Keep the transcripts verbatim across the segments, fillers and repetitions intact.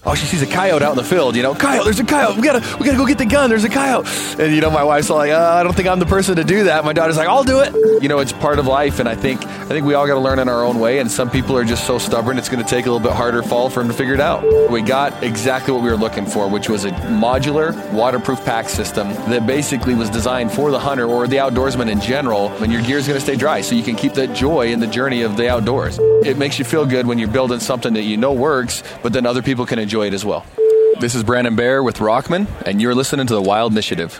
oh, she sees a coyote out in the field, you know, coyote, there's a coyote, we gotta, we gotta go get the gun, there's a coyote. And, you know, my wife's all like, uh, I don't think I'm the person to do that. My daughter's like, I'll do it. You know, it's part of life, and I think, I think we all gotta learn in our own way, and some people are just so stubborn, it's gonna take a little bit harder fall for them to figure it out. We got exactly what we were looking for, which was a modular, waterproof pack system that basically was designed for the hunter or the outdoorsman in general, and your gear's gonna stay dry, so you can keep that joy in the journey of the outdoors. It makes you feel good when you're building something that you know works, but then other people can enjoy it as well. This is Brandon Bear with Rockman, and you're listening to The Wild Initiative.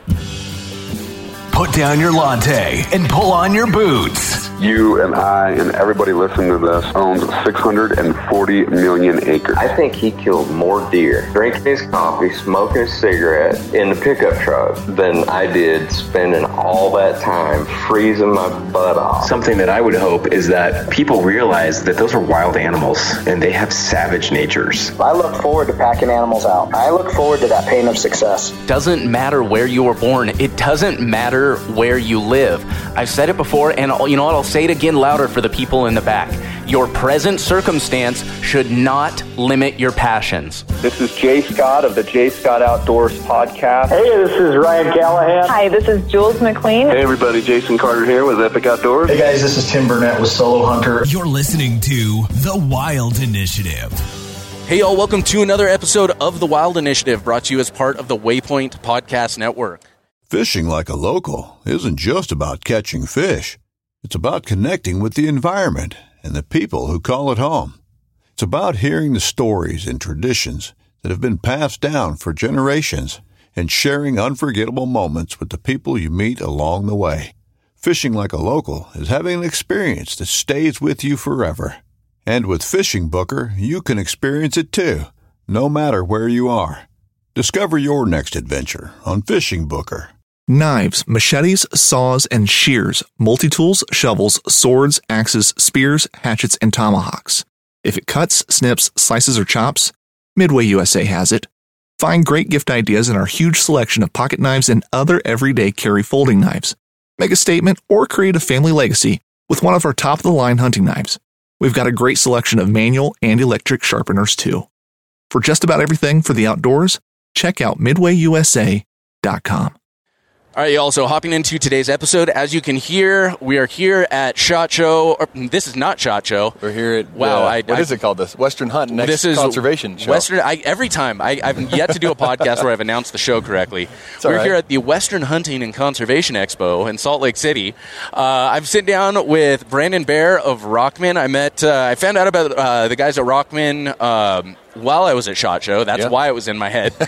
Put down your latte and pull on your boots. You and I and everybody listening to this owns six hundred forty million acres. I think he killed more deer drinking his coffee, smoking a cigarette in the pickup truck than I did spending all that time freezing my butt off. Something that I would hope is that people realize that those are wild animals and they have savage natures. I look forward to packing animals out. I look forward to that pain of success. Doesn't matter where you were born. It doesn't matter where you live. I've said it before, and you know what? I'll say it again louder for the people in the back. Your present circumstance should not limit your passions. This is Jay Scott of the Jay Scott Outdoors podcast. Hey, this is Ryan Callahan. Hi, this is Jules McQueen. Hey, everybody. Jason Carter here with Epic Outdoors. Hey, guys. This is Tim Burnett with Solo Hunter. You're listening to The Wild Initiative. Hey, y'all. Welcome to another episode of The Wild Initiative, brought to you as part of the Waypoint Podcast Network. Fishing like a local isn't just about catching fish. It's about connecting with the environment and the people who call it home. It's about hearing the stories and traditions that have been passed down for generations and sharing unforgettable moments with the people you meet along the way. Fishing like a local is having an experience that stays with you forever. And with Fishing Booker, you can experience it too, no matter where you are. Discover your next adventure on Fishing Booker. Knives, machetes, saws, and shears, multi-tools, shovels, swords, axes, spears, hatchets, and tomahawks. If it cuts, snips, slices, or chops, Midway U S A has it. Find great gift ideas in our huge selection of pocket knives and other everyday carry folding knives. Make a statement or create a family legacy with one of our top-of-the-line hunting knives. We've got a great selection of manual and electric sharpeners, too. For just about everything for the outdoors, check out midway u s a dot com. All right, y'all, so hopping into today's episode, as you can hear, we are here at SHOT Show. Or, this is not SHOT Show. We're here at, wow, uh, I, what I, is it called, this? Western Hunt Next this is Conservation Show. Western, I, every time, I, I've yet to do a podcast where I've announced the show correctly. We're right. here at the Western Hunting and Conservation Expo in Salt Lake City. Uh, I'm sitting down with Brandon Bear of Rockman. I met, uh, I found out about uh, the guys at Rockman um, while I was at SHOT Show. That's yeah. why it was in my head.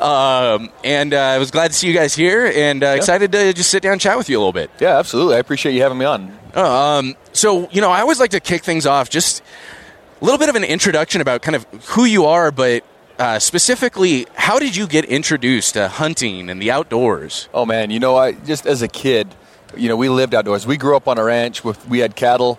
um, and uh, I was glad to see you guys here and uh, yeah. excited to just sit down and chat with you a little bit. Yeah, absolutely. I appreciate you having me on. Uh, um, so, you know, I always like to kick things off, just a little bit of an introduction about kind of who you are, but uh, specifically, how did you get introduced to hunting and the outdoors? Oh, man, you know, I just as a kid, you know, we lived outdoors. We grew up on a ranch. With, we had cattle.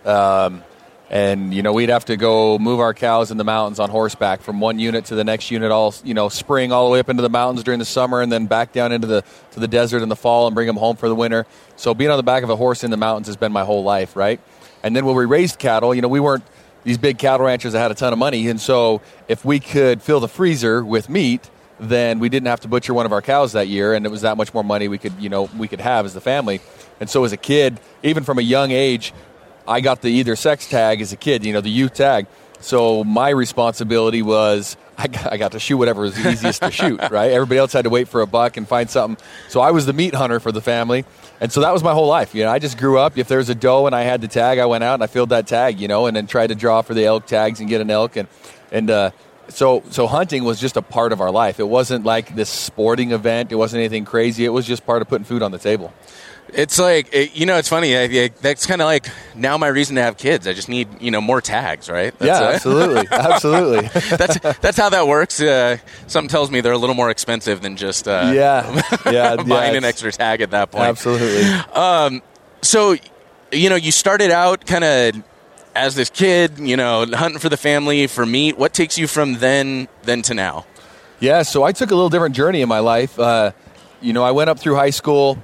Um And, you know, we'd have to go move our cows in the mountains on horseback from one unit to the next unit, all, you know, spring all the way up into the mountains during the summer and then back down into the to the desert in the fall and bring them home for the winter. So being on the back of a horse in the mountains has been my whole life, right? And then when we raised cattle, you know, we weren't these big cattle ranchers that had a ton of money. And so if we could fill the freezer with meat, then we didn't have to butcher one of our cows that year, and it was that much more money we could, you know, we could have as the family. And so as a kid, even from a young age, I got the either sex tag as a kid, you know, the youth tag. So my responsibility was I got, I got to shoot whatever was the easiest to shoot, right? Everybody else had to wait for a buck and find something. So I was the meat hunter for the family. And so that was my whole life. You know, I just grew up. If there was a doe and I had the tag, I went out and I filled that tag, you know, and then tried to draw for the elk tags and get an elk. And, and uh, so so hunting was just a part of our life. It wasn't like this sporting event. It wasn't anything crazy. It was just part of putting food on the table. It's like, you know, it's funny. I, I, that's kind of like now my reason to have kids. I just need, you know, more tags, right? That's, yeah, uh, absolutely. Absolutely. that's that's how that works. Uh, something tells me they're a little more expensive than just uh, yeah. Yeah, buying yeah, an extra tag at that point. Absolutely. Um, so, you know, you started out kind of as this kid, you know, hunting for the family, for meat. What takes you from then, then to now? Yeah, so I took a little different journey in my life. Uh, you know, I went up through high school.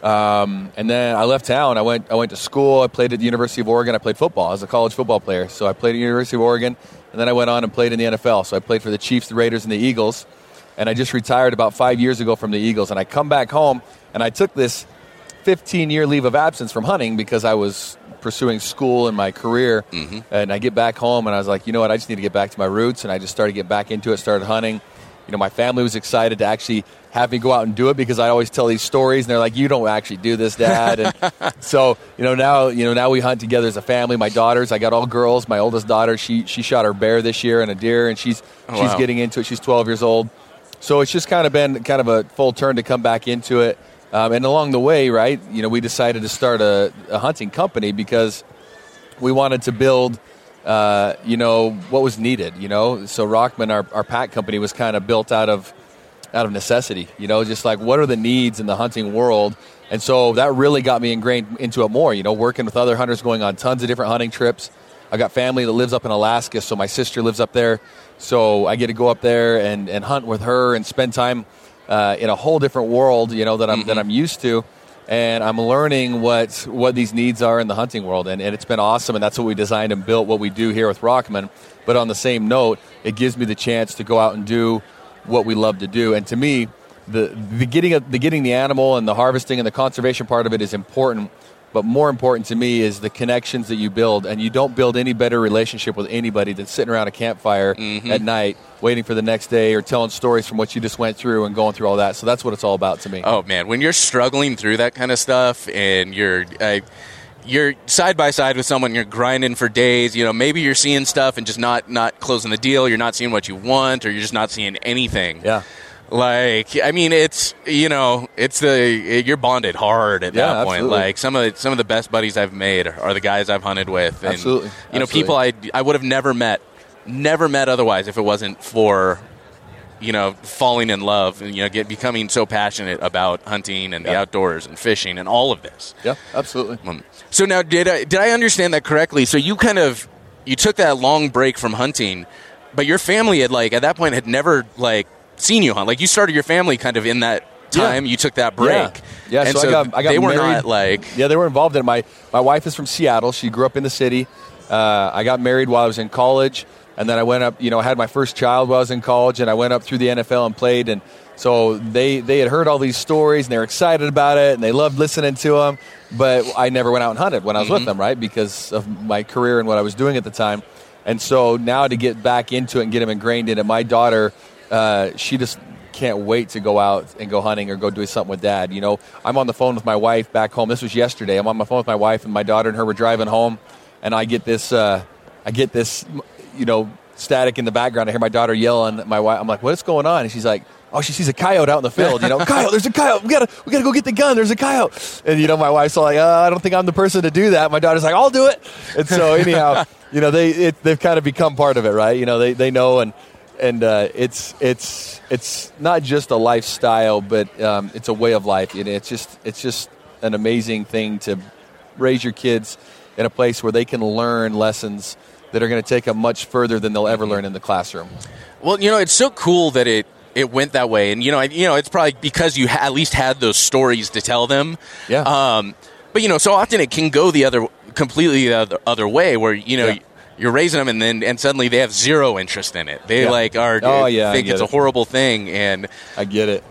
Um, and then I left town. I went I went to school. I played at the University of Oregon. I played football. I was a college football player. So I played at the University of Oregon, and then I went on and played in the N F L. So I played for the Chiefs, the Raiders, and the Eagles. And I just retired about five years ago from the Eagles. And I come back home, and I took this fifteen-year leave of absence from hunting because I was pursuing school and my career. Mm-hmm. And I get back home, and I was like, you know what, I just need to get back to my roots. And I just started getting back into it, started hunting. You know, my family was excited to actually have me go out and do it because I always tell these stories, and they're like, you don't actually do this, Dad. And so, you know, now you know now we hunt together as a family. My daughters, I got all girls. My oldest daughter, she she shot her bear this year and a deer, and she's oh, she's wow. getting into it. She's twelve years old. So it's just kind of been kind of a full turn to come back into it. Um, and along the way, right, you know, we decided to start a, a hunting company because we wanted to build – Uh, you know, what was needed, you know. So Rockman, our, our pack company, was kind of built out of out of necessity, you know, just like what are the needs in the hunting world. And so that really got me ingrained into it more, you know, working with other hunters, going on tons of different hunting trips. I got family that lives up in Alaska, so my sister lives up there. So I get to go up there and, and hunt with her and spend time uh, in a whole different world, you know, that I'm mm-hmm. that I'm used to. And I'm learning what what these needs are in the hunting world. And, and it's been awesome, and that's what we designed and built what we do here with Rockman. But on the same note, it gives me the chance to go out and do what we love to do. And to me, the, the, getting, a, the getting the animal and the harvesting and the conservation part of it is important. But more important to me is the connections that you build. And you don't build any better relationship with anybody than sitting around a campfire mm-hmm. at night, waiting for the next day, or telling stories from what you just went through and going through all that. So that's what it's all about to me. Oh, man. When you're struggling through that kind of stuff and you're uh, you're side by side with someone, you're grinding for days, you know, maybe you're seeing stuff and just not, not closing the deal, you're not seeing what you want, or you're just not seeing anything. Yeah. Like, I mean, it's, you know, it's the, you're bonded hard at yeah, that point. Absolutely. Like, some of the, some of the best buddies I've made are the guys I've hunted with. And, absolutely. You know, absolutely. people I, I would have never met, never met otherwise if it wasn't for, you know, falling in love and, you know, get, becoming so passionate about hunting and the yeah. outdoors and fishing and all of this. Yeah, absolutely. Um, so now, did I, did I understand that correctly? So you kind of, you took that long break from hunting, but your family had, like, at that point had never, like, seen you hunt. Like, you started your family kind of in that time. Yeah. You took that break. Yeah, yeah and so, so I got, I got they married. were not like... Yeah, they were involved in it. My, my wife is from Seattle. She grew up in the city. Uh, I got married while I was in college, and then I went up, you know, I had my first child while I was in college, and I went up through the N F L and played, and so they, they had heard all these stories, and they were excited about it, and they loved listening to them, but I never went out and hunted when I was mm-hmm. with them, right, because of my career and what I was doing at the time. And so now to get back into it and get them ingrained in it, my daughter, uh, she just can't wait to go out and go hunting or go do something with Dad. You know, I'm on the phone with my wife back home. This was yesterday. I'm on my phone with my wife, and my daughter and her were driving home, and I get this, uh, I get this, you know, static in the background. I hear my daughter yelling at my wife. I'm like, what's going on? And she's like, oh, she sees a coyote out in the field. You know, coyote, there's a coyote. We gotta, we gotta go get the gun. There's a coyote. And you know, my wife's all like, uh, I don't think I'm the person to do that. My daughter's like, I'll do it. And so anyhow, you know, they it, they've kind of become part of it, right? You know, they they know and. And uh, it's it's it's not just a lifestyle, but um, it's a way of life. You know, it's just it's just an amazing thing to raise your kids in a place where they can learn lessons that are going to take them much further than they'll ever learn in the classroom. Well, you know, it's so cool that it, it went that way, and you know, I, you know, it's probably because you ha- at least had those stories to tell them. Yeah. Um, but you know, so often it can go the other completely the other, other way, where you know. Yeah. You're raising them, and then and suddenly they have zero interest in it. They yeah. like are oh, yeah, think it's it. a horrible thing, and I get it.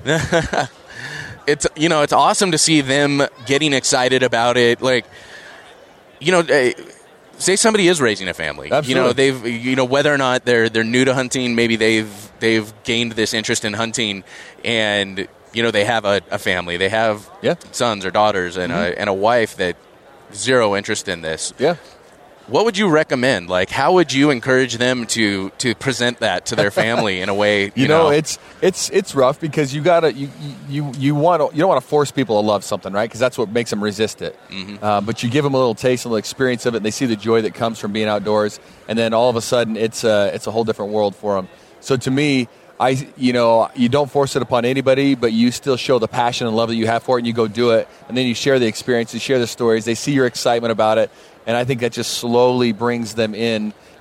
It's you know it's awesome to see them getting excited about it. Like you know, say somebody is raising a family. Absolutely. You know they've you know whether or not they're they're new to hunting, maybe they've they've gained this interest in hunting, and you know they have a, a family, they have yeah. sons or daughters, and mm-hmm. a and a wife that zero interest in this. Yeah. What would you recommend? Like, how would you encourage them to, to present that to their family in a way? You, you know, know, it's it's it's rough because you gotta you you you want to you don't want to force people to love something, right? Because that's what makes them resist it. Mm-hmm. Uh, but you give them a little taste, a little experience of it, and they see the joy that comes from being outdoors, and then all of a sudden, it's a it's a whole different world for them. So to me, I you know you don't force it upon anybody, but you still show the passion and love that you have for it, and you go do it, and then you share the experiences, share the stories. They see your excitement about it. And I think that just slowly brings them in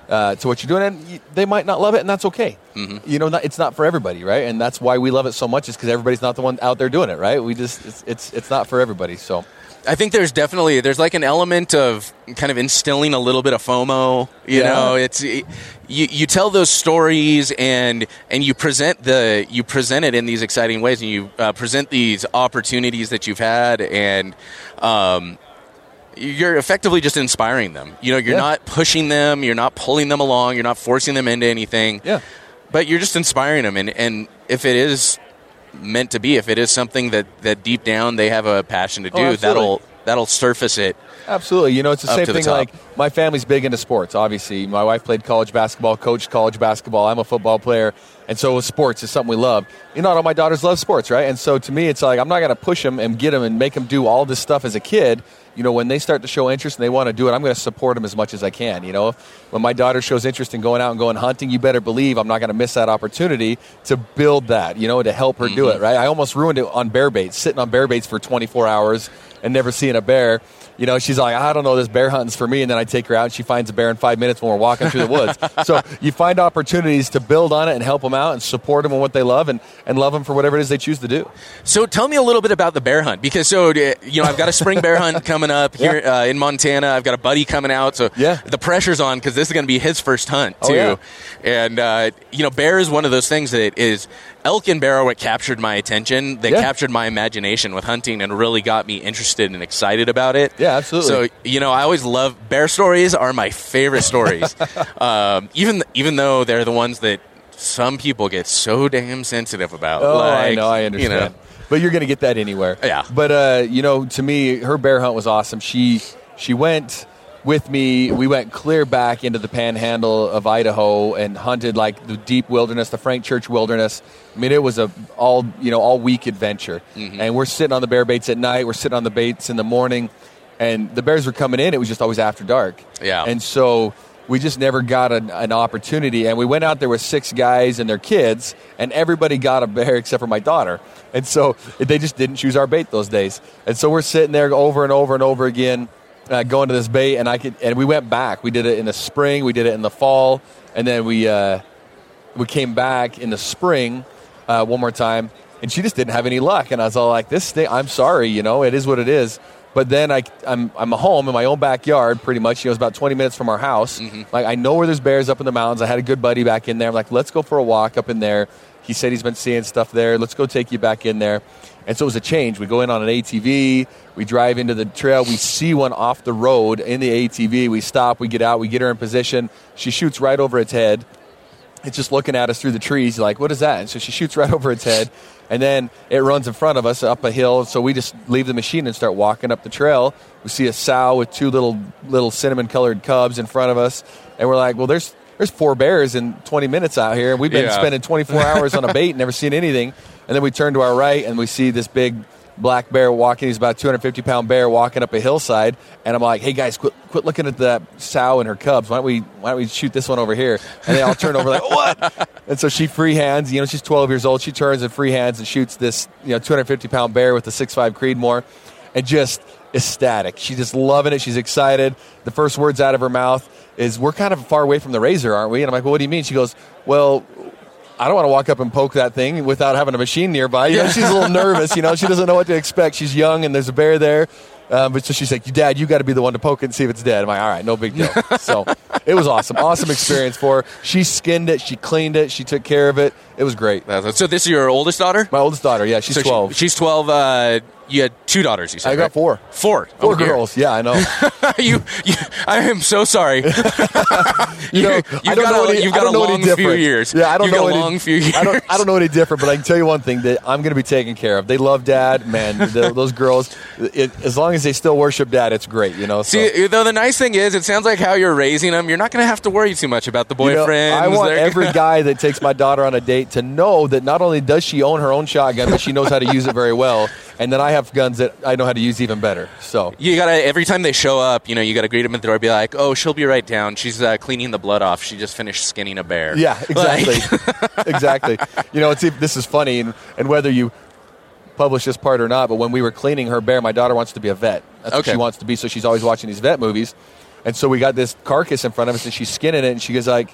uh, to what you're doing, and y- they might not love it, and that's okay. Mm-hmm. You know, not, it's not for everybody, right? And that's why we love it so much, is because everybody's not the one out there doing it, right? We just it's it's, it's not for everybody. So I think there's definitely there's like an element of kind of instilling a little bit of FOMO. You Yeah. know, it's you you tell those stories and and you present the you present it in these exciting ways, and you uh, present these opportunities that you've had, and um, you're effectively just inspiring them. You know, you're Yeah. not pushing them, you're not pulling them along, you're not forcing them into anything. Yeah. But you're just inspiring them, and, and if it is meant to be, if it is something that, that deep down they have a passion to do, Oh, that'll that'll surface it. Absolutely. You know, it's the Up same to the thing. top. Like, my family's big into sports, obviously. My wife played college basketball, coached college basketball. I'm a football player. And so sports is something we love. You know, all my daughters love sports, right? And so to me, it's like, I'm not going to push them and get them and make them do all this stuff as a kid. You know, when they start to show interest and they want to do it, I'm going to support them as much as I can. You know, when my daughter shows interest in going out and going hunting, you better believe I'm not going to miss that opportunity to build that, you know, to help her do it, right? I almost ruined it on bear baits, sitting on bear baits for twenty-four hours and never seeing a bear. You know, she's like, I don't know, this bear hunting's for me. And then I take her out and she finds a bear in five minutes when we're walking through the woods. So you find opportunities to build on it and help them out and support them in what they love, and, and love them for whatever it is they choose to do. So tell me a little bit about the bear hunt, because so uh, you know I've got a spring bear hunt coming up here uh, in Montana. I've got a buddy coming out, so yeah. the pressure's on because this is going to be his first hunt too. Oh, yeah. And uh, you know, bear is one of those things that is elk and bear are what captured my attention. They Yeah. captured my imagination with hunting and really got me interested and excited about it. Yeah, absolutely. So you know, I always love bear stories. Are my favorite stories, um, even even though they're the ones that some people get so damn sensitive about. Oh, like, I know, I understand. You know, but you're going to get that anywhere. Yeah. But, uh, you know, to me, her bear hunt was awesome. She she went with me. We went clear back into the panhandle of Idaho and hunted, like, the deep wilderness, the Frank Church wilderness. I mean, it was a all, you know, all-week adventure. Mm-hmm. And we're sitting on the bear baits at night. We're sitting on the baits in the morning. And the bears were coming in. It was just always after dark. Yeah. And so we just never got an, an opportunity. And we went out there with six guys and their kids, and everybody got a bear except for my daughter. And so they just didn't choose our bait those days. And so we're sitting there over and over and over again, uh, going to this bait. And I could, and we went back. We did it in the spring. We did it in the fall. And then we uh, we came back in the spring uh, one more time. And she just didn't have any luck. And I was all like, this thing, I'm sorry, you know, it is what it is. But then I, I'm I'm home in my own backyard, pretty much. You know, it's about twenty minutes from our house. Mm-hmm. Like, I know where there's bears up in the mountains. I had a good buddy back in there. I'm like, let's go for a walk up in there. He said he's been seeing stuff there. Let's go take you back in there. And so it was a change. We go in on an A T V. We drive into the trail. We see one off the road in the A T V. We stop. We get out. We get her in position. She shoots right over its head. It's just looking at us through the trees. Like, what is that? And so she shoots right over its head. And then it runs in front of us up a hill. So we just leave the machine and start walking up the trail. We see a sow with two little little cinnamon-colored cubs in front of us. And we're like, well, there's there's four bears in twenty minutes out here. And we've been Yeah. spending twenty-four hours on a bait and never seen anything. And then we turn to our right, and we see this big black bear walking. He's about a two hundred fifty pound bear walking up a hillside. And I'm like, hey, guys, quit quit looking at that sow and her cubs. Why don't we why don't we shoot this one over here? And they all turn over like, what? And so she free hands. You know, she's twelve years old. She turns and free hands and shoots this, you know, two hundred fifty pound bear with the six five Creedmoor, and just ecstatic. She's just loving it. She's excited. The first words out of her mouth is, we're kind of far away from the razor, aren't we? And I'm like, well, what do you mean? She goes, well, I don't want to walk up and poke that thing without having a machine nearby. You know, she's a little nervous. You know, she doesn't know what to expect. She's young, and there's a bear there. Um, but so she's like, Dad, you got to be the one to poke it and see if it's dead. I'm like, all right, no big deal. So it was awesome. Awesome experience for her. She skinned it. She cleaned it. She took care of it. It was great. So this is your oldest daughter? My oldest daughter, yeah. She's so twelve. She, she's twelve. Uh, you had two daughters, you said, I got right? four. Four. Four Oh, dear. girls. Yeah, I know. you, you, I am so sorry. You know, you've I don't got know a, any, you've I got don't a know any long few different. years. Yeah, I don't you've know got a any, long few years. I don't, I don't know any different, but I can tell you one thing, that I'm going to be taken care of. They love Dad, man. The, those girls, it, as long as they still worship Dad, it's great, you know. So. See, though the nice thing is, it sounds like how you're raising them, you're not going to have to worry too much about the You know, boyfriend. I want every guy that takes my daughter on a date to know that not only does she own her own shotgun, but she knows how to use it very well, and that I have guns that I know how to use even better. So you gotta, every time they show up, you know, you gotta greet them at the door, be like, oh, she'll be right down. She's uh, cleaning the blood off. She just finished skinning a bear. Yeah, exactly. Like- Exactly. You know, it's, this is funny, and, and whether you publish this part or not, but when we were cleaning her bear, my daughter wants to be a vet. That's what Okay. she wants to be, so she's always watching these vet movies. And so we got this carcass in front of us, and she's skinning it, and she goes like,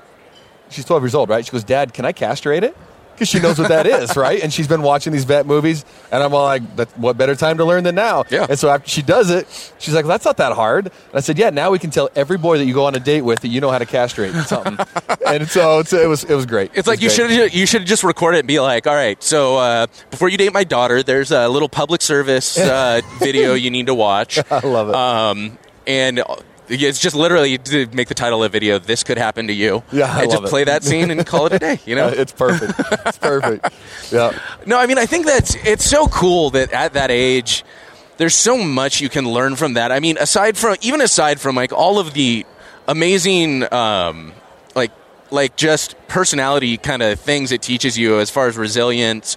she's twelve years old, right? She goes, Dad, can I castrate it? Because she knows what that is, right? And she's been watching these vet movies, and I'm all like, that, what better time to learn than now? Yeah. And so after she does it, she's like, well, that's not that hard. And I said, yeah, now we can tell every boy that you go on a date with that you know how to castrate something. And so it's, it was it was great. It's like you should you should just record it and be like, all right, so uh, before you date my daughter, there's a little public service uh, video you need to watch. I love it. Um, and it's just literally to make the title of the video, This Could Happen to You. Yeah, I and love just play it. that scene and call it a day, you know? It's perfect. It's perfect. Yeah. No, I mean, I think that's, it's so cool that at that age, there's so much you can learn from that. I mean, aside from, even aside from like all of the amazing, um, like, like just personality kind of things it teaches you as far as resilience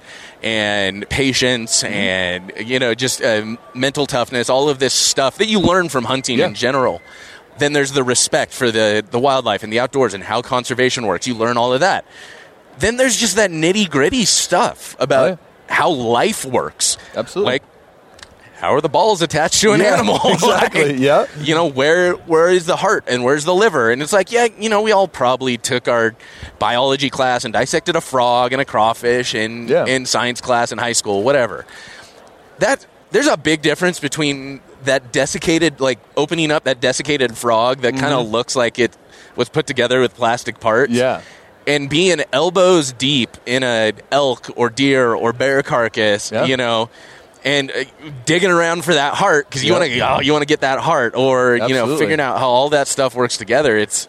and patience mm-hmm. and, you know, just uh, mental toughness, all of this stuff that you learn from hunting yeah. in general. Then there's the respect for the, the wildlife and the outdoors and how conservation works. You learn all of that. Then there's just that nitty-gritty stuff about oh, yeah. how life works. Absolutely. Like, how are the balls attached to an yeah, animal? Exactly, like, yeah. You know, where where is the heart and where's the liver? And it's like, yeah, you know, we all probably took our biology class and dissected a frog and a crawfish in, yeah. in science class in high school, whatever. That there's a big difference between that desiccated, like opening up that desiccated frog that mm-hmm. kind of looks like it was put together with plastic parts. Yeah. And being elbows deep in a elk or deer or bear carcass, yeah. you know, and uh, digging around for that heart because you yep. want to, oh, you want to get that heart, or Absolutely. you know, figuring out how all that stuff works together. It's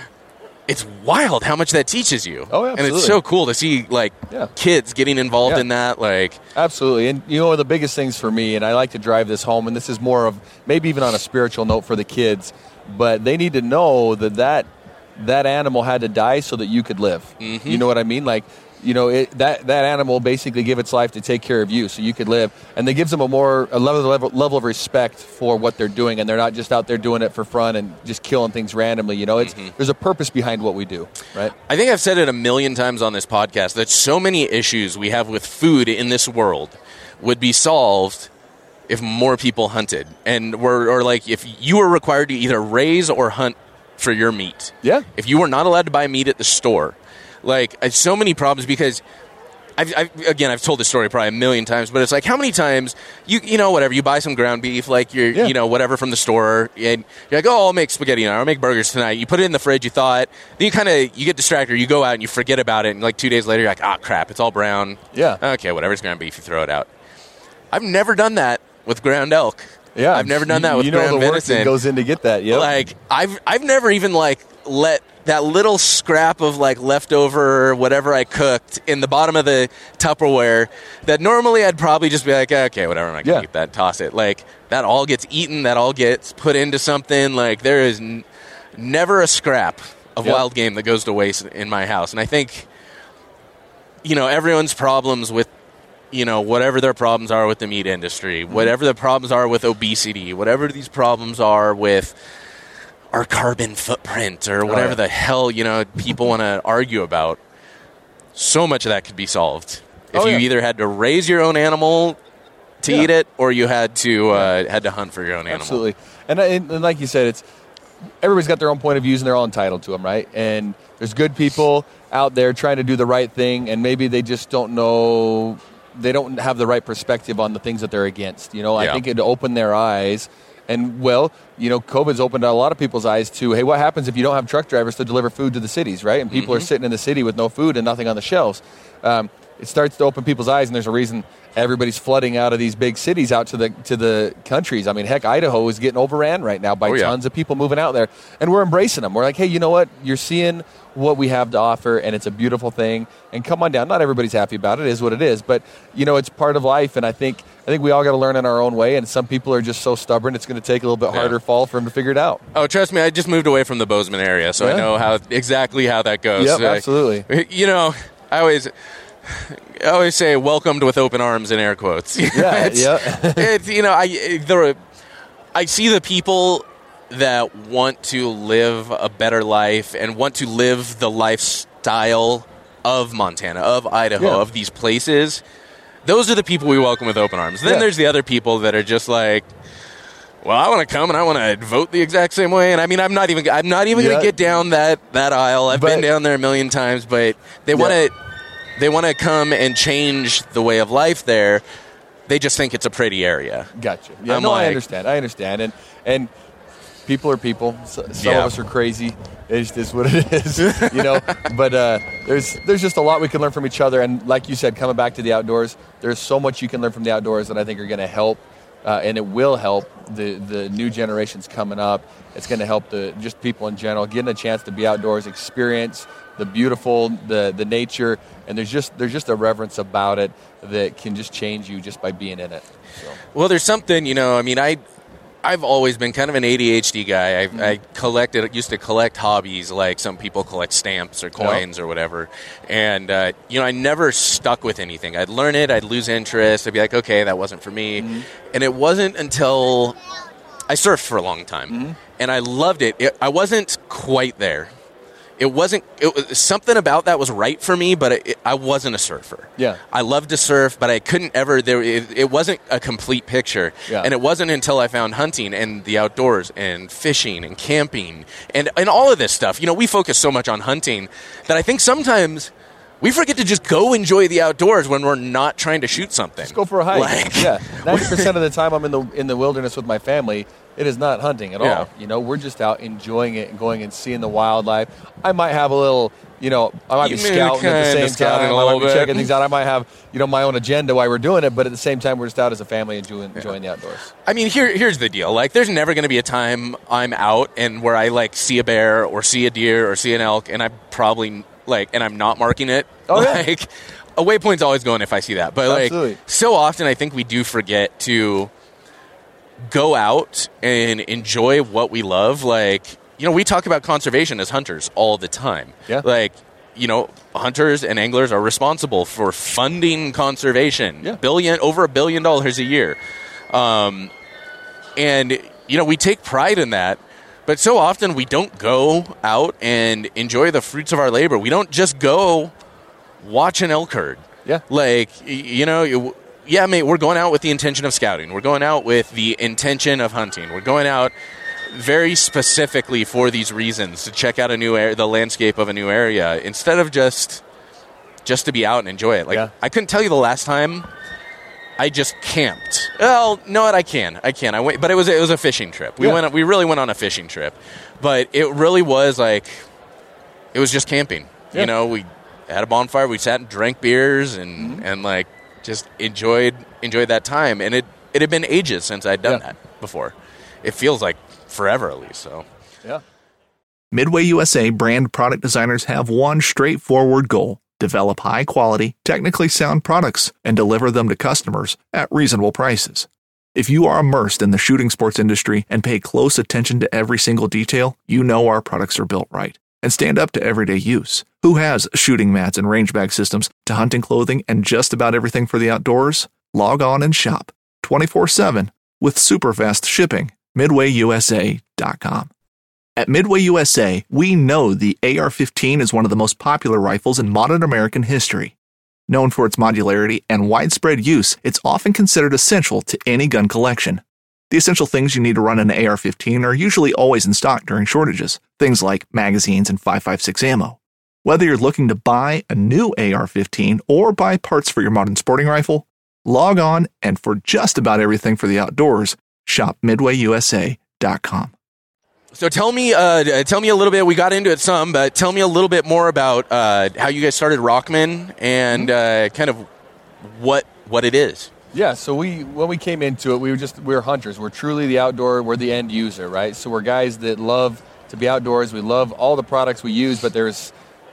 it's wild how much that teaches you. Oh, absolutely. And it's so cool to see like yeah. kids getting involved yeah. in that. Like absolutely, and you know, the biggest things for me, and I like to drive this home, and this is more of maybe even on a spiritual note for the kids, but they need to know that that that animal had to die so that you could live. Mm-hmm. You know what I mean? Like. You know, it, that that animal basically gave its life to take care of you so you could live. And it gives them a more a level, level, level of respect for what they're doing. And they're not just out there doing it for fun and just killing things randomly. You know, it's mm-hmm. there's a purpose behind what we do, right? I think I've said it a million times on this podcast that so many issues we have with food in this world would be solved if more people hunted. And were, or like if you were required to either raise or hunt for your meat. Yeah. If you were not allowed to buy meat at the store. Like, I have so many problems because, I've, I've, again, I've told this story probably a million times, but it's like, how many times, you you know, whatever, you buy some ground beef, like, you're, yeah. you know, whatever from the store, and you're like, oh, I'll make spaghetti tonight, I'll make burgers tonight. You put it in the fridge, you thaw it, then you kind of, you get distracted, you go out and you forget about it, and like two days later, you're like, ah, oh, crap, it's all brown. Yeah. Okay, whatever, it's ground beef, you throw it out. I've never done that with ground elk. Yeah. I've never done that you, with you know ground the work venison. that goes in to get that, yeah. Like, I've I've never even, like, let that little scrap of like leftover whatever I cooked in the bottom of the Tupperware that normally I'd probably just be like, okay, whatever, I'm not gonna yeah. eat that, toss it. Like that all gets eaten, that all gets put into something. Like there is n- never a scrap of yep. wild game that goes to waste in my house. And I think, you know, everyone's problems with, you know, whatever their problems are with the meat industry, mm-hmm. whatever the problems are with obesity, whatever these problems are with our carbon footprint or whatever oh, yeah. the hell, you know, people want to argue about. So much of that could be solved if oh, you yeah. either had to raise your own animal to yeah. eat it or you had to uh, had to hunt for your own animal. Absolutely. And, and, and like you said, it's everybody's got their own point of views and they're all entitled to them, right? And there's good people out there trying to do the right thing, and maybe they just don't know, they don't have the right perspective on the things that they're against. You know, yeah. I think it'd open their eyes. And, well, you know, COVID's opened a lot of people's eyes to, hey, what happens if you don't have truck drivers to deliver food to the cities, right? And people mm-hmm. are sitting in the city with no food and nothing on the shelves. Um, it starts to open people's eyes, and there's a reason everybody's flooding out of these big cities out to the to the countries. I mean, heck, Idaho is getting overran right now by oh, yeah. tons of people moving out there. And we're embracing them. We're like, hey, you know what? You're seeing what we have to offer, and it's a beautiful thing. And come on down. Not everybody's happy about it. It is what it is. But, you know, it's part of life, and I think I think we all got to learn in our own way, and some people are just so stubborn it's going to take a little bit yeah. harder fall for them to figure it out. Oh, trust me, I just moved away from the Bozeman area, so yeah. I know how exactly how that goes. Yep, uh, absolutely. You know, I always... I always say welcomed with open arms in air quotes. Yeah, it's, yeah. it's, you know, I there, I see the people that want to live a better life and want to live the lifestyle of Montana, of Idaho, yeah. of these places. Those are the people we welcome with open arms. Then yeah. there's the other people that are just like, well, I want to come and I want to vote the exact same way. And I mean, I'm not even I'm not even yeah. going to get down that, that aisle. I've but, been down there a million times, but they want to yeah. they want to come and change the way of life there. They just think it's a pretty area. Gotcha. Yeah, I'm no, like, I understand. I understand. And and people are people. Some yeah. of us are crazy. It's just what it is, you know. But uh, there's there's just a lot we can learn from each other. And like you said, coming back to the outdoors, there's so much you can learn from the outdoors that I think are going to help, uh, and it will help the the new generations coming up. It's going to help the just people in general getting a chance to be outdoors, experience the beautiful, the the nature, and there's just there's just a reverence about it that can just change you just by being in it. So. Well, there's something, you know. I mean, I. I've always been kind of an A D H D guy. I, mm-hmm. I collected, used to collect hobbies like some people collect stamps or coins yep. or whatever. And, uh, you know, I never stuck with anything. I'd learn it, I'd lose interest, I'd be like, okay, that wasn't for me. Mm-hmm. And it wasn't until I surfed for a long time. Mm-hmm. And I loved it. it. I wasn't quite there. It wasn't, it was, something about that was right for me, but it, I wasn't a surfer. Yeah. I loved to surf, but I couldn't ever, there. It, it wasn't a complete picture. Yeah. And it wasn't until I found hunting and the outdoors and fishing and camping and, and all of this stuff. You know, we focus so much on hunting that I think sometimes we forget to just go enjoy the outdoors when we're not trying to shoot something. Just go for a hike. Like, yeah. ninety percent of the time I'm in the in the wilderness with my family, it is not hunting at yeah. all. You know, we're just out enjoying it and going and seeing the wildlife. I might have a little, you know, I might you be scouting at the same time. I might be checking things out. I might have, you know, my own agenda while we're doing it, but at the same time, we're just out as a family enjoying, enjoying yeah. the outdoors. I mean, here, here's the deal. Like, there's never going to be a time I'm out and where I, like, see a bear or see a deer or see an elk, and I probably, like, and I'm not marking it. Oh, like, yeah. a waypoint's always going if I see that. But, Absolutely. like, so often I think we do forget to go out and enjoy what we love. Like, you know, we talk about conservation as hunters all the time. Yeah. Like, you know, hunters and anglers are responsible for funding conservation. Yeah. Billion, over a billion dollars a year. Um, and, you know, we take pride in that. But so often we don't go out and enjoy the fruits of our labor. We don't just go watch an elk herd. Yeah. Like, you know, yeah, mate, we're going out with the intention of scouting. We're going out with the intention of hunting. We're going out very specifically for these reasons, to check out a new area, the landscape of a new area, instead of just just to be out and enjoy it. Like, yeah. I couldn't tell you the last time I just camped. Well, no, what I can, I can. I went, but it was it was a fishing trip. We yeah. went, we really went on a fishing trip, but it really was like it was just camping. Yeah. You know, we had a bonfire, we sat and drank beers, and mm-hmm. and like just enjoyed enjoyed that time. And it it had been ages since I'd done yeah. that before. It feels like forever at least. So yeah. Midway U S A brand product designers have one straightforward goal: develop high-quality, technically sound products and deliver them to customers at reasonable prices. If you are immersed in the shooting sports industry and pay close attention to every single detail, you know our products are built right and stand up to everyday use. Who has shooting mats and range bag systems to hunting clothing and just about everything for the outdoors? Log on and shop twenty-four seven with super fast shipping. midway u s a dot com. At Midway U S A, we know the A R fifteen is one of the most popular rifles in modern American history. Known for its modularity and widespread use, it's often considered essential to any gun collection. The essential things you need to run an A R fifteen are usually always in stock during shortages, things like magazines and five five six ammo. Whether you're looking to buy a new A R fifteen or buy parts for your modern sporting rifle, log on and for just about everything for the outdoors, shop midway u s a dot com. So tell me, uh, tell me a little bit. We got into it some, but tell me a little bit more about uh, how you guys started Rockman and uh, kind of what what it is. Yeah. So we when we came into it, we were just we were hunters. We're truly the outdoor. We're the end user, right? So we're guys that love to be outdoors. We love all the products we use, but there's,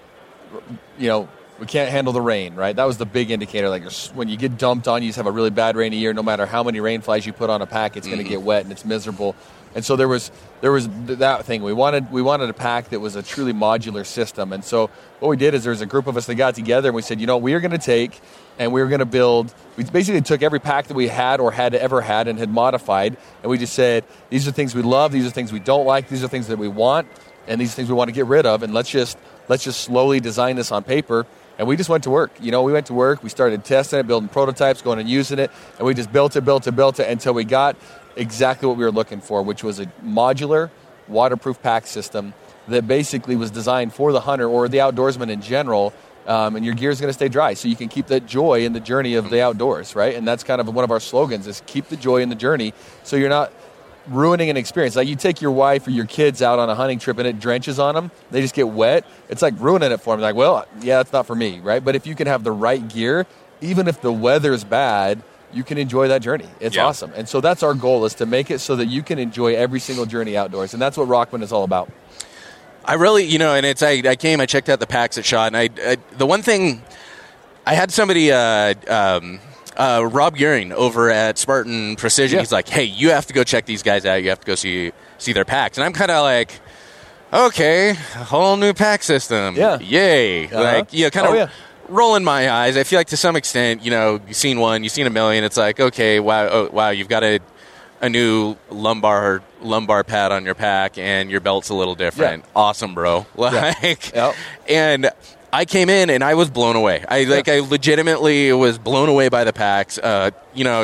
you know, we can't handle the rain, right? That was the big indicator. Like when you get dumped on, you just have a really bad rainy year. No matter how many rain flies you put on a pack, it's mm-hmm. going to get wet and it's miserable. And so there was there was that thing. We wanted we wanted a pack that was a truly modular system. And so what we did is there was a group of us that got together and we said, you know, we are going to take and we were going to build. We basically took every pack that we had or had ever had and had modified, and we just said, these are things we love, these are things we don't like, these are things that we want, and these are things we want to get rid of. And let's just let's just slowly design this on paper. And we just went to work. You know, we went to work. We started testing it, building prototypes, going and using it, and we just built it, built it, built it until we got exactly what we were looking for, which was a modular, waterproof pack system that basically was designed for the hunter or the outdoorsman in general. Um, and your gear is going to stay dry, so you can keep that joy in the journey of the outdoors, right? And that's kind of one of our slogans: is keep the joy in the journey, so you're not ruining an experience. Like you take your wife or your kids out on a hunting trip and it drenches on them, they just get wet. It's like ruining it for them. Like, well, yeah, that's not for me, right? But if you can have the right gear, even if the weather's bad, you can enjoy that journey. It's yeah. awesome. And so that's our goal, is to make it so that you can enjoy every single journey outdoors, and that's what Rockman is all about. I really, you know, and it's I, I came, I checked out the packs at Shot, and I, I the one thing, I had somebody, uh, um, uh, Rob Gearing over at Spartan Precision. Yeah. He's like, hey, you have to go check these guys out. You have to go see see their packs. And I'm kind of like, okay, a whole new pack system. Yeah. Yay. Uh-huh. Like, you know, kind of oh, yeah. rolling my eyes. I feel like to some extent, you know, you've seen one, you've seen a million. It's like, okay, wow, oh, wow, you've got a a new lumbar lumbar pad on your pack, and your belt's a little different. Yeah. Awesome, bro. Like, yeah. Yep. And I came in and I was blown away. I yeah. like I legitimately was blown away by the packs. Uh, you know,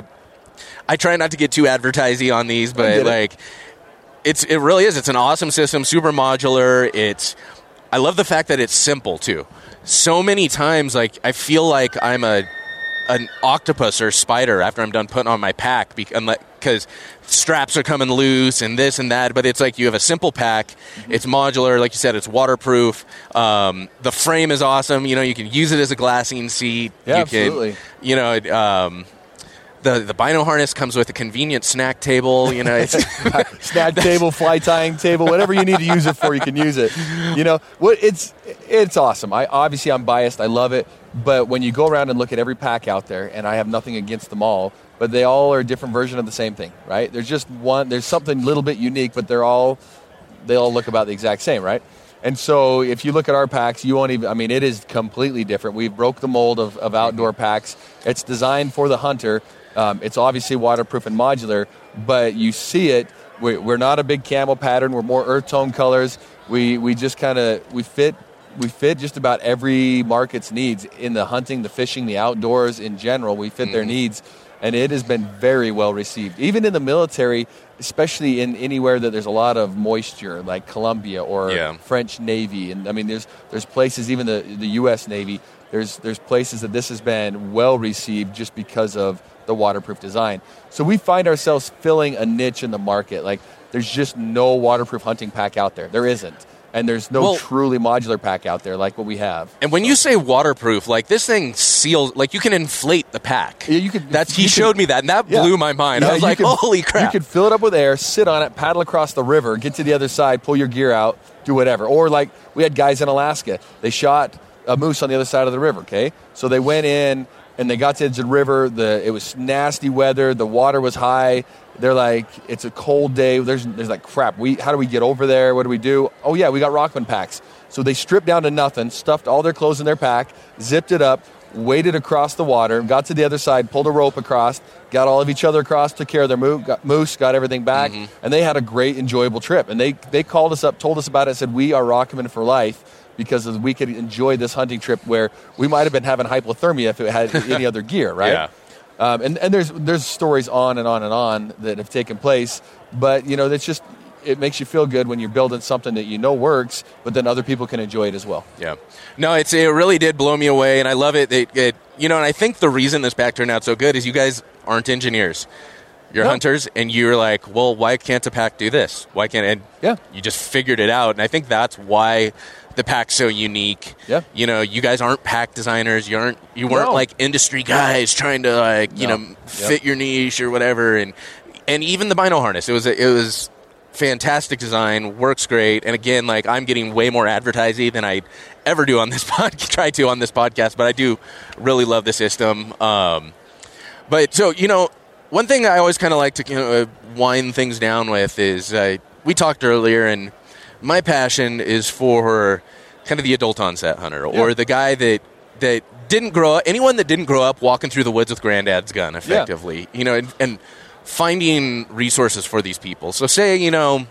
I try not to get too advertisey on these, but like, it. it's it really is. It's an awesome system, super modular. It's I love the fact that it's simple too. So many times, like I feel like I'm a an octopus or spider after I'm done putting on my pack, because straps are coming loose and this and that. But it's like you have a simple pack. Mm-hmm. It's modular, like you said. It's waterproof. Um, the frame is awesome. You know, you can use it as a glassine seat. Yeah, you absolutely. Can, you know, um, the the bino harness comes with a convenient snack table. You know, it's snack table, fly tying table, whatever you need to use it for, you can use it. You know, what it's it's awesome. I obviously I'm biased. I love it. But when you go around and look at every pack out there, and I have nothing against them all, but they all are a different version of the same thing, right? There's just one, there's something a little bit unique, but they're all, they all look about the exact same, right? And so if you look at our packs, you won't even, I mean, it is completely different. We've broke the mold of, of outdoor packs. It's designed for the hunter. Um, it's obviously waterproof and modular, but you see it, we're, we're not a big camo pattern. We're more earth tone colors. We, we just kind of, we fit We fit just about every market's needs in the hunting, the fishing, the outdoors in general. We fit mm-hmm. their needs, and it has been very well received. Even in the military, especially in anywhere that there's a lot of moisture, like Colombia or yeah. French Navy. And I mean, there's there's places, even the, the U S Navy, there's there's places that this has been well received just because of the waterproof design. So we find ourselves filling a niche in the market. Like, there's just no waterproof hunting pack out there. There isn't. And there's no well, truly modular pack out there like what we have. And when you say waterproof, like this thing seals, like you can inflate the pack. Yeah, you could. That's he you showed could, me that, and that yeah. blew my mind. Yeah, I was like, could, holy crap. You could fill it up with air, sit on it, paddle across the river, get to the other side, pull your gear out, do whatever. Or like we had guys in Alaska, they shot a moose on the other side of the river, okay? So they went in and they got to the river. The It was nasty weather. The water was high. They're like, it's a cold day. There's there's like, crap, we how do we get over there? What do we do? Oh, yeah, we got Rockman packs. So they stripped down to nothing, stuffed all their clothes in their pack, zipped it up, waded across the water, got to the other side, pulled a rope across, got all of each other across, took care of their moose, got, moose, got everything back, mm-hmm. and they had a great, enjoyable trip. And they, they called us up, told us about it, said, we are Rockman for life, because we could enjoy this hunting trip where we might have been having hypothermia if it had any other gear, right? Yeah. Um, and, and there's there's stories on and on and on that have taken place, but, you know, that's just, it makes you feel good when you're building something that you know works, but then other people can enjoy it as well. Yeah. No, it's it really did blow me away, and I love it. It, it you know, and I think the reason this pack turned out so good is you guys aren't engineers. You're no. hunters, and you're like, well, why can't a pack do this? Why can't and yeah. you just figured it out, and I think that's why the pack's so unique. Yeah. You know, you guys aren't pack designers. You aren't you weren't no. like industry guys trying to like, you no. know, yep. fit your niche or whatever, and and even the bino harness. It was it was fantastic design, works great, and again, like I'm getting way more advertising than I ever do on this pod, try to on this podcast, but I do really love the system. Um, but so you know, one thing I always kind of like to you know, wind things down with is uh, we talked earlier, and my passion is for kind of the adult onset hunter or yeah. the guy that that didn't grow up, anyone that didn't grow up walking through the woods with granddad's gun, effectively, yeah. you know, and, and finding resources for these people. So say, you know,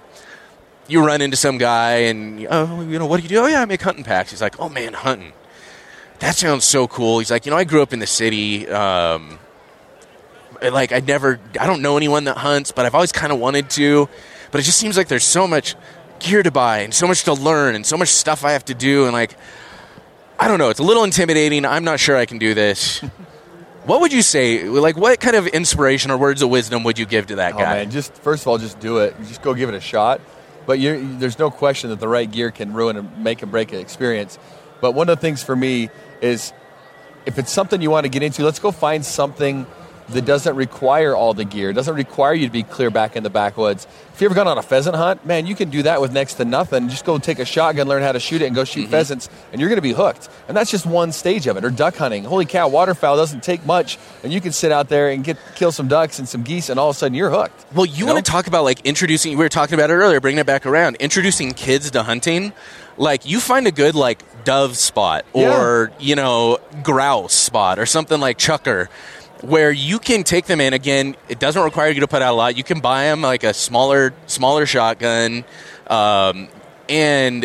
you run into some guy and, oh, you know, what do you do? Oh, yeah, I make hunting packs. He's like, oh, man, hunting. That sounds so cool. He's like, you know, I grew up in the city. Um, like, I never, I don't know anyone that hunts, but I've always kind of wanted to. But it just seems like there's so much gear to buy and so much to learn and so much stuff I have to do. And, like, I don't know. It's a little intimidating. I'm not sure I can do this. What would you say? Like, what kind of inspiration or words of wisdom would you give to that oh, guy? Man, just first of all, just do it. Just go give it a shot. But you're, there's no question that the right gear can ruin and make and break an experience. But one of the things for me is, if it's something you want to get into, let's go find something that doesn't require all the gear. It doesn't require you to be clear back in the backwoods. If you ever gone on a pheasant hunt, man, you can do that with next to nothing. Just go take a shotgun, learn how to shoot it, and go shoot mm-hmm. pheasants, and you're going to be hooked. And that's just one stage of it. Or duck hunting. Holy cow, waterfowl doesn't take much, and you can sit out there and get kill some ducks and some geese, and all of a sudden you're hooked. Well, you, you want know? to talk about, like, introducing, we were talking about it earlier, bringing it back around, introducing kids to hunting. Like, you find a good, like, dove spot or, yeah. you know, grouse spot or something like chucker, where you can take them in. Again, it doesn't require you to put out a lot. You can buy them like a smaller smaller shotgun um, and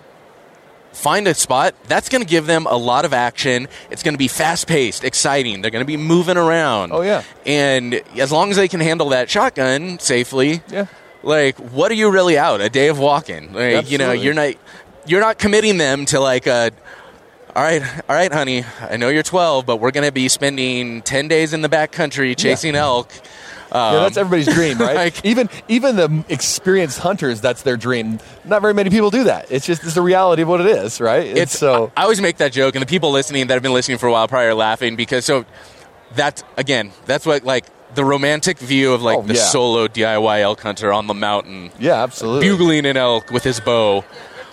find a spot. That's going to give them a lot of action. It's going to be fast-paced, exciting. They're going to be moving around. Oh, yeah. And as long as they can handle that shotgun safely, yeah. like, what are you really out? A day of walking. Like, Absolutely. You know, you're not, you're not committing them to like a, all right, all right, honey, I know you're twelve, but we're going to be spending ten days in the backcountry chasing yeah. elk. Um, yeah, that's everybody's dream, right? like, even even the experienced hunters, that's their dream. Not very many people do that. It's just it's the reality of what it is, right? It's, it's so I always make that joke, and the people listening that have been listening for a while probably are laughing because so that's again that's what like the romantic view of like oh, the yeah. solo D I Y elk hunter on the mountain. Yeah, absolutely. Bugling an elk with his bow.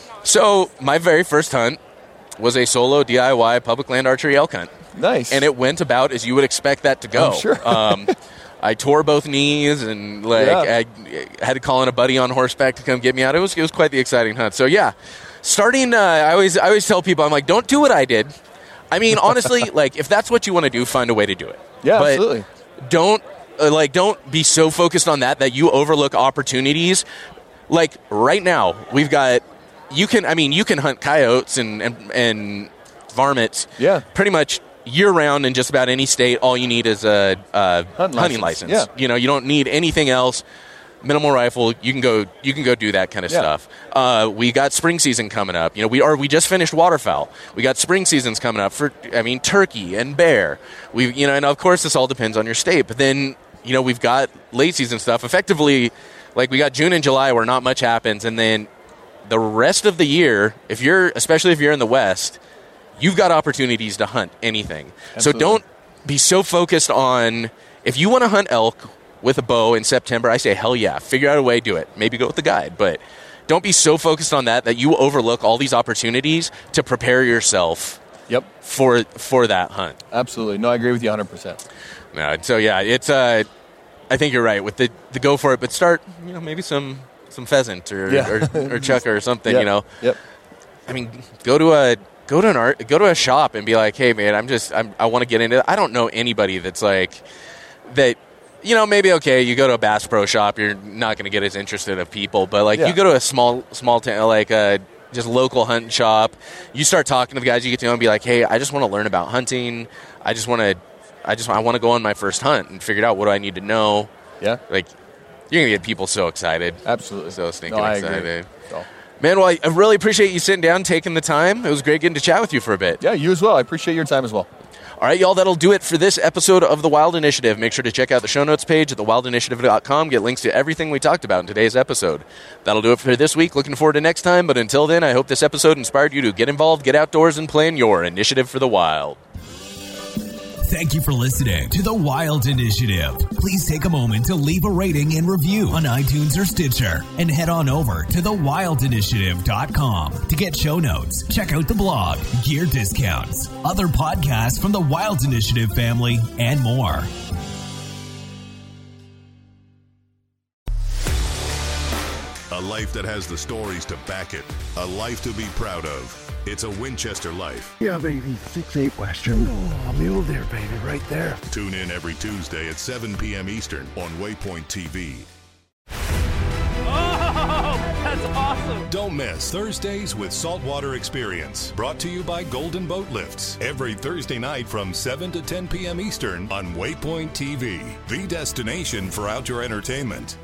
So my very first hunt was a solo D I Y public land archery elk hunt. Nice. And it went about as you would expect that to go. I'm sure. um, I tore both knees and like yeah. I had to call in a buddy on horseback to come get me out. It was it was quite the exciting hunt. So yeah, starting. Uh, I always I always tell people I'm like, don't do what I did. I mean, honestly, like if that's what you want to do, find a way to do it. Yeah, but absolutely. Don't uh, like don't be so focused on that that you overlook opportunities. Like right now, we've got. You can, I mean, you can hunt coyotes and, and, and varmints yeah. pretty much year-round in just about any state. All you need is a, a hunting, hunting license. license. Yeah. You know, you don't need anything else. Minimal rifle, you can go you can go do that kind of yeah. stuff. Uh, we got spring season coming up. You know, we are we just finished waterfowl. We got spring seasons coming up for, I mean, turkey and bear. We, you know, and of course this all depends on your state. But then, you know, we've got late season stuff. Effectively, like we got June and July where not much happens, and then the rest of the year, if you're, especially if you're in the West, you've got opportunities to hunt anything. Absolutely. So don't be so focused on, if you want to hunt elk with a bow in September, I say, hell yeah, figure out a way, do it. Maybe go with the guide, but don't be so focused on that that you overlook all these opportunities to prepare yourself yep. for for that hunt. Absolutely. No, I agree with you one hundred percent. No, so yeah, it's, uh, I think you're right with the, the go for it, but start, you know, maybe some... some pheasant or, yeah. or, or chucker or something, yep. you know. Yep. I mean, go to a go to an art go to a shop and be like, hey man, I'm just I'm, I want to get into it. I don't know anybody that's like that. You know, maybe okay, you go to a Bass Pro shop, you're not going to get as interested of people, but like yeah. you go to a small small town like a just local hunting shop, you start talking to the guys you get to know and be like, hey, I just want to learn about hunting. I just want to I just I want to go on my first hunt and figure out what do I need to know. Yeah. Like. You're going to get people so excited. Absolutely. So stinking no, I excited. Agree. So. Man, well, I really appreciate you sitting down, taking the time. It was great getting to chat with you for a bit. Yeah, you as well. I appreciate your time as well. All right, y'all, that'll do it for this episode of The Wild Initiative. Make sure to check out the show notes page at the wild initiative dot com. Get links to everything we talked about in today's episode. That'll do it for this week. Looking forward to next time. But until then, I hope this episode inspired you to get involved, get outdoors, and plan your initiative for the wild. Thank you for listening to The Wild Initiative. Please take a moment to leave a rating and review on iTunes or Stitcher. And head on over to the wild initiative dot com to get show notes, check out the blog, gear discounts, other podcasts from the Wild Initiative family, and more. A life that has the stories to back it. A life to be proud of. It's a Winchester life. Yeah, baby. six eight Western. Oh, mule deer, baby, right there. Tune in every Tuesday at seven p.m. Eastern on Waypoint T V. Oh, that's awesome. Don't miss Thursdays with Saltwater Experience, brought to you by Golden Boat Lifts, every Thursday night from seven to ten p.m. Eastern on Waypoint T V, the destination for outdoor entertainment.